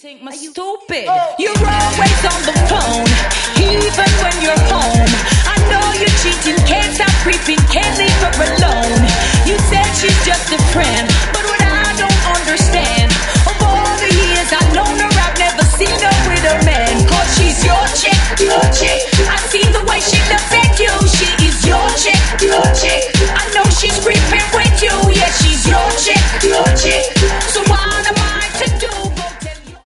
think me stupid? You're always on the phone, even when you're home. I know you're cheating, can't stop creeping, can't leave her alone. You said she's just a friend,